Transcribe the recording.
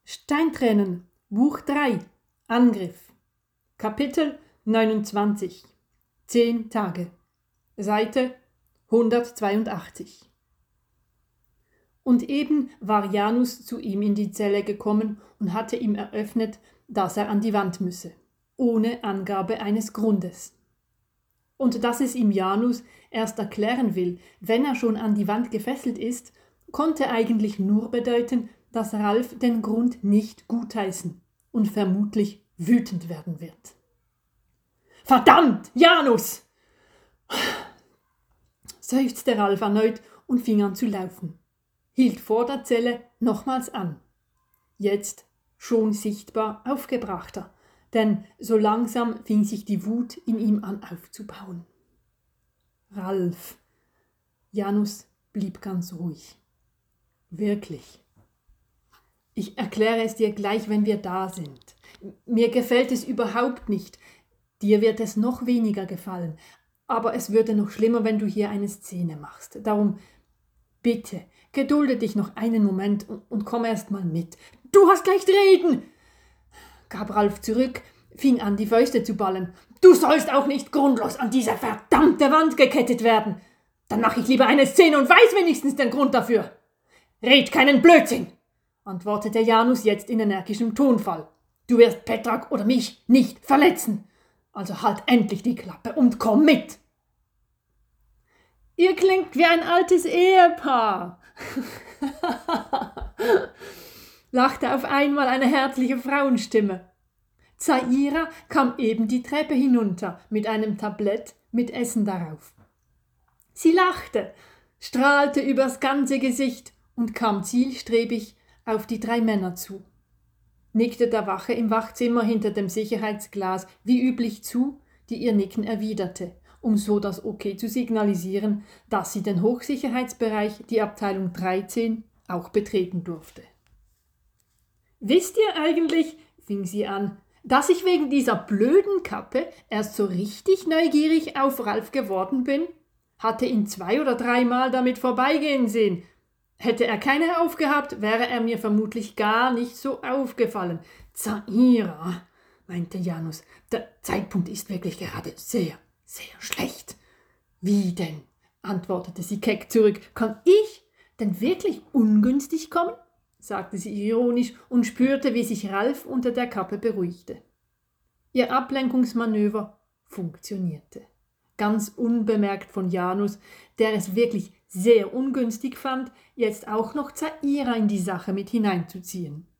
Steintränen, Buch 3, Angriff, Kapitel 29, 10 Tage, Seite 182. Und eben war Janus zu ihm in die Zelle gekommen und hatte ihm eröffnet, dass er an die Wand müsse, ohne Angabe eines Grundes. Und dass es ihm Janus erst erklären will, wenn er schon an die Wand gefesselt ist, konnte eigentlich nur bedeuten, dass Ralf den Grund nicht gutheißen und vermutlich wütend werden wird. »Verdammt, Janus!« seufzte Ralf erneut und fing an zu laufen, hielt vor der Zelle nochmals an. Jetzt schon sichtbar aufgebrachter, denn so langsam fing sich die Wut in ihm an aufzubauen. »Ralf!« Janus blieb ganz ruhig. »Wirklich. Ich erkläre es dir gleich, wenn wir da sind. Mir gefällt es überhaupt nicht. Dir wird es noch weniger gefallen. Aber es würde noch schlimmer, wenn du hier eine Szene machst. Darum, bitte, gedulde dich noch einen Moment und komm erst mal mit. Du hast gleich reden!« gab Ralf zurück, fing an, die Fäuste zu ballen. »Du sollst auch nicht grundlos an diese verdammte Wand gekettet werden. Dann mache ich lieber eine Szene und weiß wenigstens den Grund dafür.« »Red keinen Blödsinn«, antwortete Janus jetzt in energischem Tonfall. »Du wirst Petrak oder mich nicht verletzen. Also halt endlich die Klappe und komm mit!« »Ihr klingt wie ein altes Ehepaar«, lachte auf einmal eine herzliche Frauenstimme. Zaira kam eben die Treppe hinunter mit einem Tablett mit Essen darauf. Sie lachte, strahlte übers ganze Gesicht und kam zielstrebig auf die 3 Männer zu, nickte der Wache im Wachzimmer hinter dem Sicherheitsglas wie üblich zu, die ihr Nicken erwiderte, um so das Okay zu signalisieren, dass sie den Hochsicherheitsbereich, die Abteilung 13, auch betreten durfte. »Wisst ihr eigentlich«, fing sie an, »dass ich wegen dieser blöden Kappe erst so richtig neugierig auf Ralf geworden bin? Hatte ihn 2 oder 3 Mal damit vorbeigehen sehen. Hätte er keine aufgehabt, wäre er mir vermutlich gar nicht so aufgefallen. Zaira«, meinte Janus, »der Zeitpunkt ist wirklich gerade sehr, sehr schlecht.« »Wie denn?«, antwortete sie keck zurück. »Kann ich denn wirklich ungünstig kommen?«, sagte sie ironisch und spürte, wie sich Ralf unter der Kappe beruhigte. Ihr Ablenkungsmanöver funktionierte. Ganz unbemerkt von Janus, der es wirklich sehr ungünstig fand, jetzt auch noch Zaira in die Sache mit hineinzuziehen.